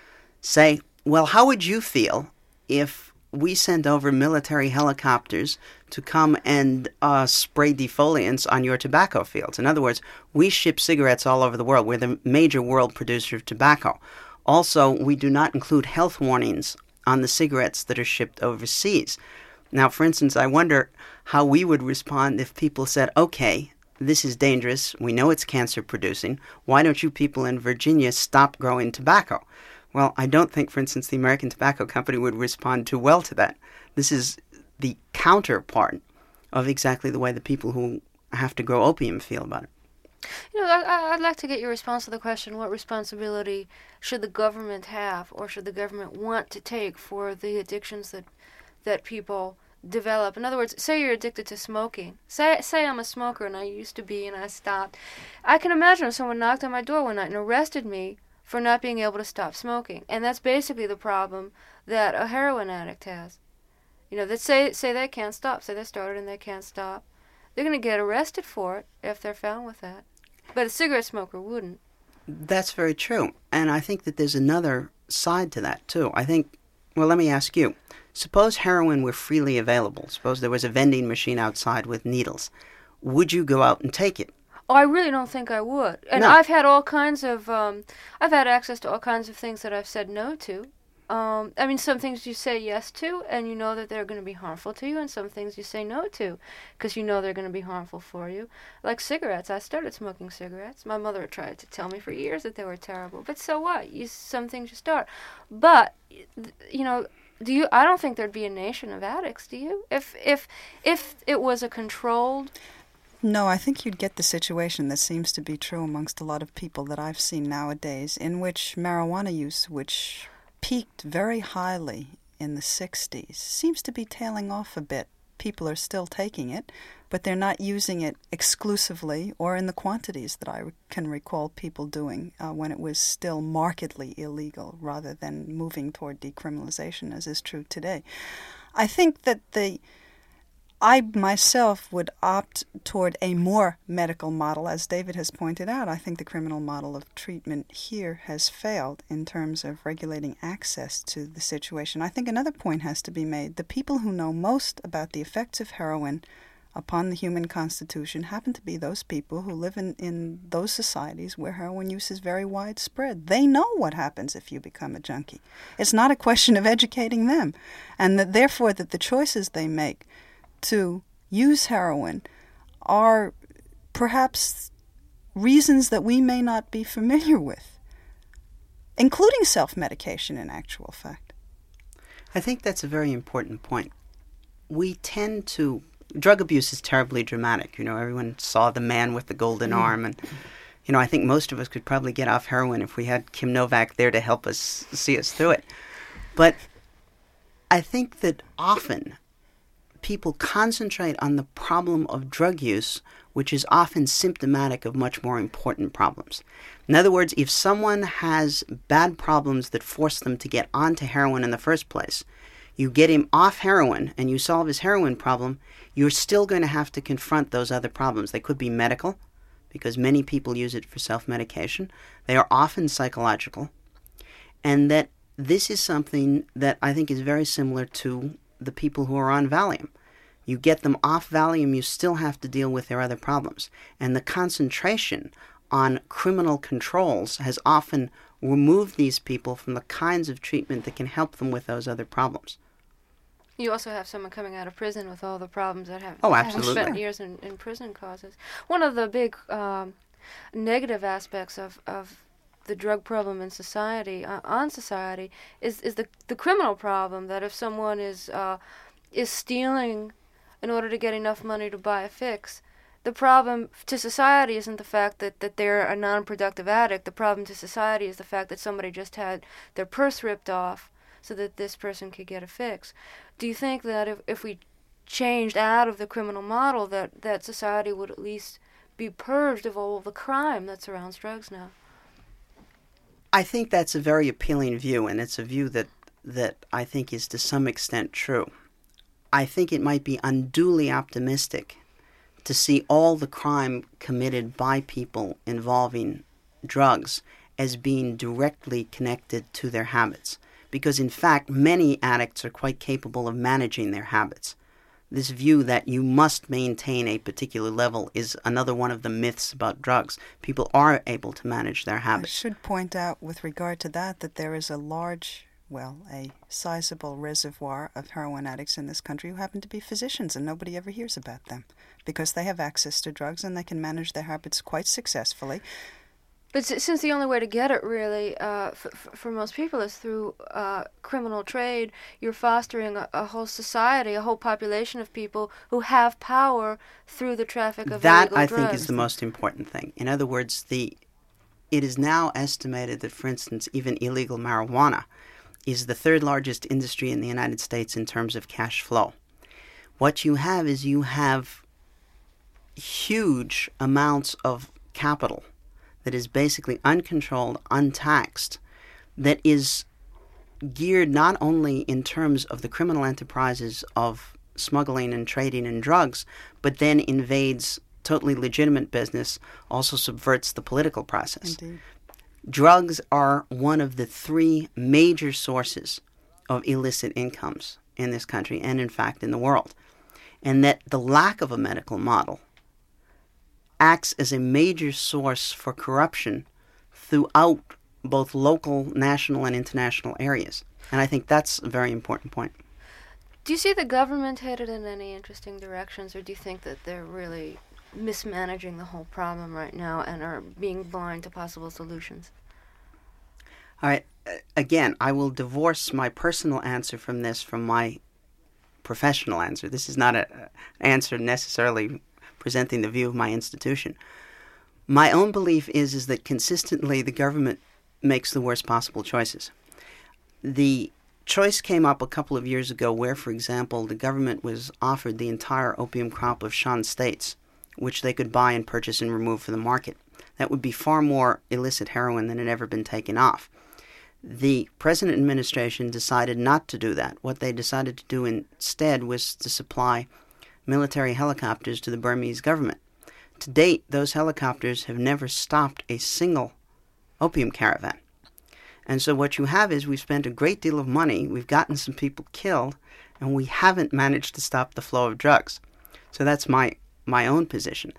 say, well, how would you feel if we sent over military helicopters to come and spray defoliants on your tobacco fields? In other words, we ship cigarettes all over the world. We're the major world producer of tobacco. Also, we do not include health warnings on the cigarettes that are shipped overseas. Now, for instance, I wonder how we would respond if people said, okay, this is dangerous, we know it's cancer-producing, why don't you people in Virginia stop growing tobacco? Well, I don't think, for instance, the American Tobacco Company would respond too well to that. This is the counterpart of exactly the way the people who have to grow opium feel about it. You know, I'd like to get your response to the question, what responsibility should the government have, or should the government want to take for the addictions that people develop? In other words, say you're addicted to smoking. Say I'm a smoker and I used to be and I stopped. I can imagine if someone knocked on my door one night and arrested me for not being able to stop smoking. And that's basically the problem that a heroin addict has. You know, that say they can't stop, say they started and they can't stop. They're going to get arrested for it if they're found with that. But a cigarette smoker wouldn't. That's very true. And I think that there's another side to that, too. I think, well, let me ask you. Suppose heroin were freely available. Suppose there was a vending machine outside with needles. Would you go out and take it? Oh, I really don't think I would. And No. I've had all kinds of, I've had access to all kinds of things that I've said no to. I mean, some things you say yes to, and you know that they're going to be harmful to you, and some things you say no to, because you know they're going to be harmful for you. Like cigarettes. I started smoking cigarettes. My mother tried to tell me for years that they were terrible. But so what? Some things you start. But, you know, I don't think there'd be a nation of addicts, do you? If it was a controlled... No, I think you'd get the situation that seems to be true amongst a lot of people that I've seen nowadays, in which marijuana use, which peaked very highly in the 60s, seems to be tailing off a bit. People are still taking it, but they're not using it exclusively or in the quantities that I can recall people doing when it was still markedly illegal, rather than moving toward decriminalization, as is true today. I think that I myself would opt toward a more medical model. As David has pointed out, I think the criminal model of treatment here has failed in terms of regulating access to the situation. I think another point has to be made. The people who know most about the effects of heroin upon the human constitution happen to be those people who live in those societies where heroin use is very widespread. They know what happens if you become a junkie. It's not a question of educating them, and that therefore that the choices they make to use heroin are perhaps reasons that we may not be familiar with, including self-medication in actual fact. I think that's a very important point. We tend to... Drug abuse is terribly dramatic. You know, everyone saw the man with the golden arm, and, you know, I think most of us could probably get off heroin if we had Kim Novak there to help us see us through it. But I think that often people concentrate on the problem of drug use, which is often symptomatic of much more important problems. In other words, if someone has bad problems that force them to get onto heroin in the first place, you get him off heroin and you solve his heroin problem, you're still going to have to confront those other problems. They could be medical, because many people use it for self-medication. They are often psychological. And that this is something that I think is very similar to the people who are on Valium. You get them off Valium, you still have to deal with their other problems. And the concentration on criminal controls has often removed these people from the kinds of treatment that can help them with those other problems. You also have someone coming out of prison with all the problems that have, Oh, have absolutely. spent years in prison causes. One of the big negative aspects of the drug problem in society, on society, is the criminal problem, that if someone is stealing in order to get enough money to buy a fix, the problem to society isn't the fact that they're a non-productive addict. The problem to society is the fact that somebody just had their purse ripped off so that this person could get a fix. Do you think that if we changed out of the criminal model, that society would at least be purged of all the crime that surrounds drugs now. I think that's a very appealing view, and it's a view that I think is to some extent true. I think it might be unduly optimistic to see all the crime committed by people involving drugs as being directly connected to their habits, because in fact many addicts are quite capable of managing their habits. This view that you must maintain a particular level is another one of the myths about drugs. People are able to manage their habits. I should point out with regard to that there is a sizable reservoir of heroin addicts in this country who happen to be physicians, and nobody ever hears about them because they have access to drugs and they can manage their habits quite successfully. But since the only way to get it, really, for most people is through criminal trade, you're fostering a whole society, a whole population of people who have power through the traffic of that, illegal I drugs. think, is the most important thing. In other words, it is now estimated that, for instance, even illegal marijuana is the third largest industry in the United States in terms of cash flow. What you have is huge amounts of capital that is basically uncontrolled, untaxed, that is geared not only in terms of the criminal enterprises of smuggling and trading in drugs, but then invades totally legitimate business, also subverts the political process. Indeed. Drugs are one of the three major sources of illicit incomes in this country and, in fact, in the world. And that the lack of a medical model acts as a major source for corruption throughout both local, national, and international areas. And I think that's a very important point. Do you see the government headed in any interesting directions, or do you think that they're really mismanaging the whole problem right now and are being blind to possible solutions? All right. Again, I will divorce my personal answer from my professional answer. This is not an answer necessarily presenting the view of my institution. My own belief is that consistently the government makes the worst possible choices. The choice came up a couple of years ago where, for example, the government was offered the entire opium crop of Shan states, which they could buy and purchase and remove from the market. That would be far more illicit heroin than had ever been taken off. The present administration decided not to do that. What they decided to do instead was to supply military helicopters to the Burmese government. To date, those helicopters have never stopped a single opium caravan. And so what you have is we've spent a great deal of money, we've gotten some people killed, and we haven't managed to stop the flow of drugs. So that's my own position.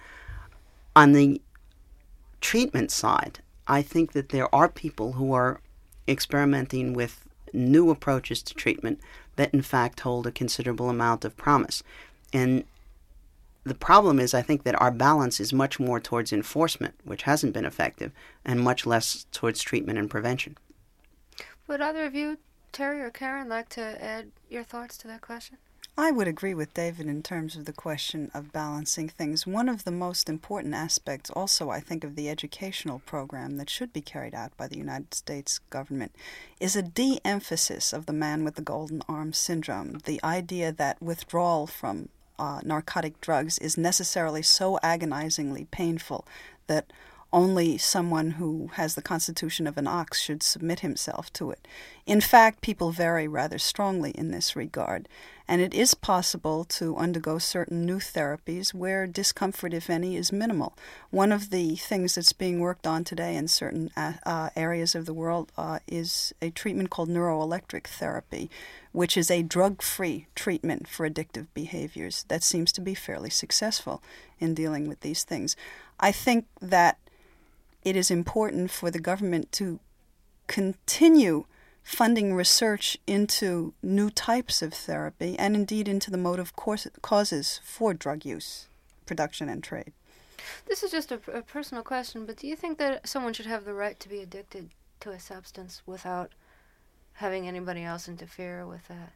On the treatment side, I think that there are people who are experimenting with new approaches to treatment that in fact hold a considerable amount of promise. And the problem is, I think that our balance is much more towards enforcement, which hasn't been effective, and much less towards treatment and prevention. Would either of you, Terry or Karen, like to add your thoughts to that question? I would agree with David in terms of the question of balancing things. One of the most important aspects also, I think, of the educational program that should be carried out by the United States government is a de-emphasis of the man with the golden arm syndrome, the idea that withdrawal from narcotic drugs is necessarily so agonizingly painful that only someone who has the constitution of an ox should submit himself to it. In fact, people vary rather strongly in this regard, and it is possible to undergo certain new therapies where discomfort, if any, is minimal. One of the things that's being worked on today in certain areas of the world is a treatment called neuroelectric therapy, which is a drug-free treatment for addictive behaviors that seems to be fairly successful in dealing with these things. I think that it is important for the government to continue funding research into new types of therapy and indeed into the motive causes for drug use, production, and trade. This is just a personal question, but do you think that someone should have the right to be addicted to a substance without having anybody else interfere with that?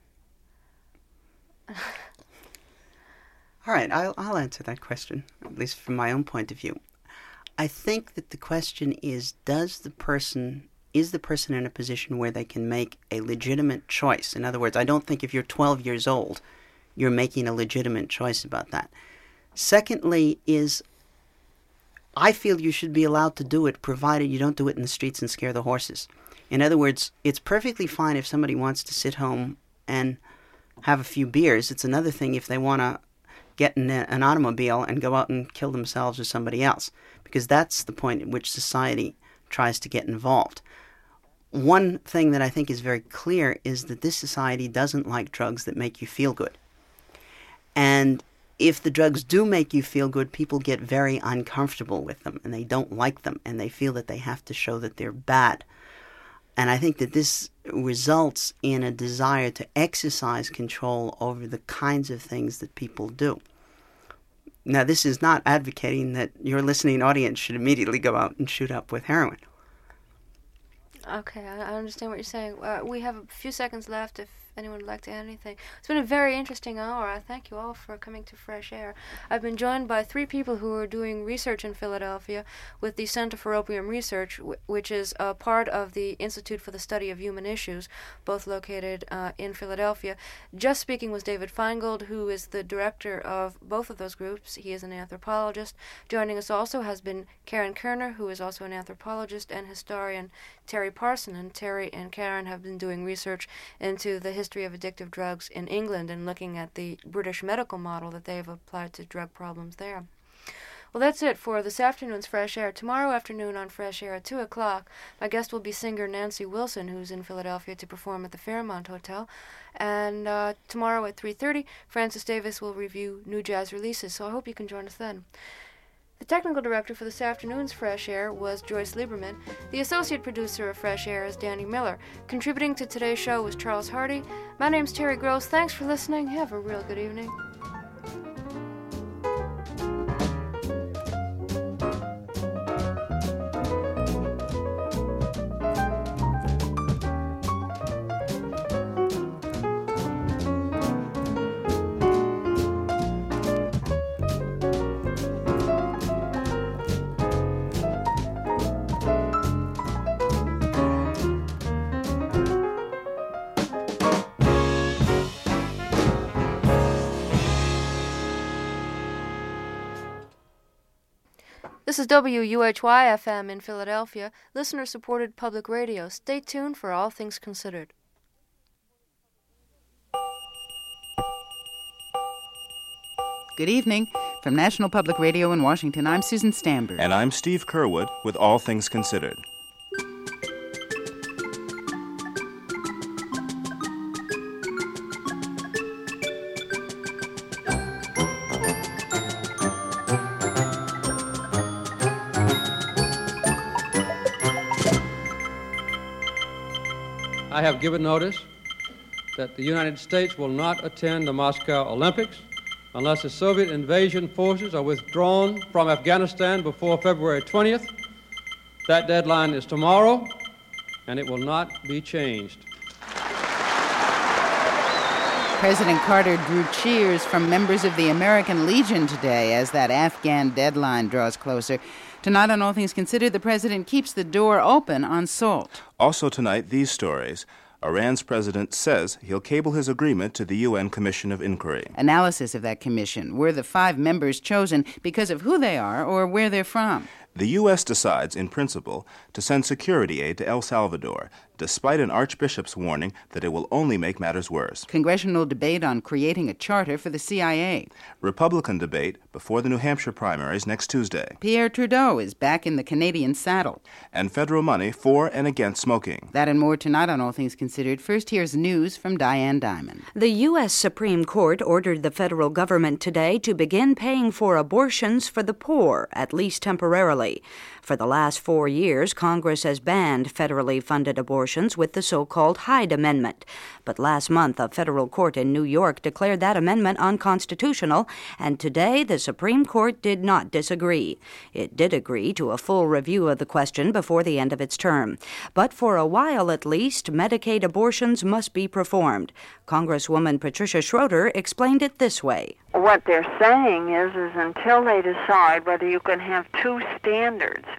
All right, I'll answer that question, at least from my own point of view. I think that the question is, is the person in a position where they can make a legitimate choice? In other words, I don't think if you're 12 years old, you're making a legitimate choice about that. Secondly is, I feel you should be allowed to do it, provided you don't do it in the streets and scare the horses. In other words, it's perfectly fine if somebody wants to sit home and have a few beers. It's another thing if they want to get in an automobile and go out and kill themselves or somebody else, because that's the point at which society tries to get involved. One thing that I think is very clear is that this society doesn't like drugs that make you feel good. And if the drugs do make you feel good, people get very uncomfortable with them, and they don't like them, and they feel that they have to show that they're bad. And I think that this results in a desire to exercise control over the kinds of things that people do. Now, this is not advocating that your listening audience should immediately go out and shoot up with heroin. Okay, I understand what you're saying. We have a few seconds left if anyone would like to add anything. It's been a very interesting hour. I thank you all for coming to Fresh Air. I've been joined by 3 people who are doing research in Philadelphia with the Center for Opium Research, which is a part of the Institute for the Study of Human Issues, both located in Philadelphia. Just speaking was David Feingold, who is the director of both of those groups. He is an anthropologist. Joining us also has been Karen Kerner, who is also an anthropologist, and historian Terry Parson. And Terry and Karen have been doing research into the history of addictive drugs in England and looking at the British medical model that they've applied to drug problems there. Well, that's it for this afternoon's Fresh Air. Tomorrow afternoon on Fresh Air at 2 o'clock, my guest will be singer Nancy Wilson, who's in Philadelphia to perform at the Fairmont Hotel. And tomorrow at 3:30, Francis Davis will review new jazz releases, so I hope you can join us then. The technical director for this afternoon's Fresh Air was Joyce Lieberman. The associate producer of Fresh Air is Danny Miller. Contributing to today's show was Charles Hardy. My name's Terry Gross. Thanks for listening. Have a real good evening. This is WUHY-FM in Philadelphia, listener-supported public radio. Stay tuned for All Things Considered. Good evening. From National Public Radio in Washington, I'm Susan Stamberg. And I'm Steve Kerwood with All Things Considered. I have given notice that the United States will not attend the Moscow Olympics unless the Soviet invasion forces are withdrawn from Afghanistan before February 20th. That deadline is tomorrow, and it will not be changed. President Carter drew cheers from members of the American Legion today as that Afghan deadline draws closer. Tonight on All Things Considered, the president keeps the door open on SALT. Also tonight, these stories. Iran's president says he'll cable his agreement to the UN Commission of Inquiry. Analysis of that commission. Were the 5 members chosen because of who they are or where they're from? The U.S. decides, in principle, to send security aid to El Salvador, despite an archbishop's warning that it will only make matters worse. Congressional debate on creating a charter for the CIA. Republican debate before the New Hampshire primaries next Tuesday. Pierre Trudeau is back in the Canadian saddle. And federal money for and against smoking. That and more tonight on All Things Considered. First, here's news from Diane Diamond. The U.S. Supreme Court ordered the federal government today to begin paying for abortions for the poor, at least temporarily. For the last 4 years, Congress has banned federally funded abortions with the so-called Hyde Amendment. But last month, a federal court in New York declared that amendment unconstitutional, and today the Supreme Court did not disagree. It did agree to a full review of the question before the end of its term. But for a while at least, Medicaid abortions must be performed. Congresswoman Patricia Schroeder explained it this way. What they're saying is until they decide whether you can have 2 standards,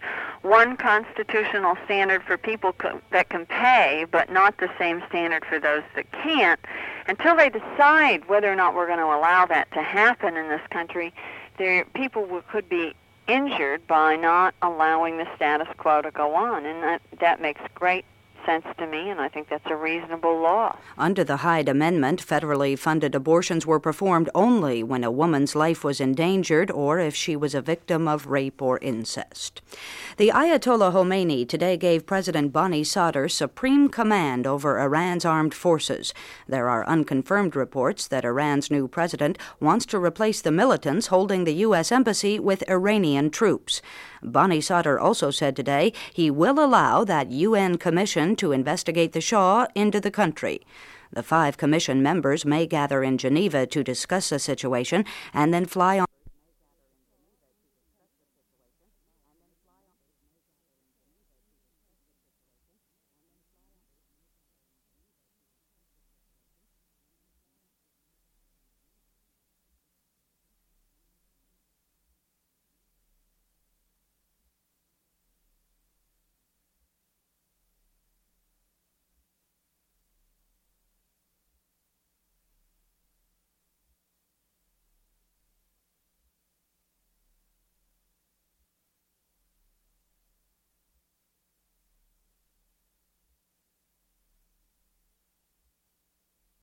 one constitutional standard for people that can pay, but not the same standard for those that can't. Until they decide whether or not we're going to allow that to happen in this country, people could be injured by not allowing the status quo to go on, and that makes great sense to me, and I think that's a reasonable law. Under the Hyde Amendment, federally funded abortions were performed only when a woman's life was endangered or if she was a victim of rape or incest. The Ayatollah Khomeini today gave President Bani Sadr supreme command over Iran's armed forces. There are unconfirmed reports that Iran's new president wants to replace the militants holding the U.S. embassy with Iranian troops. Bani Sadr also said today he will allow that UN commission to investigate the Shah into the country. The 5 commission members may gather in Geneva to discuss the situation and then fly on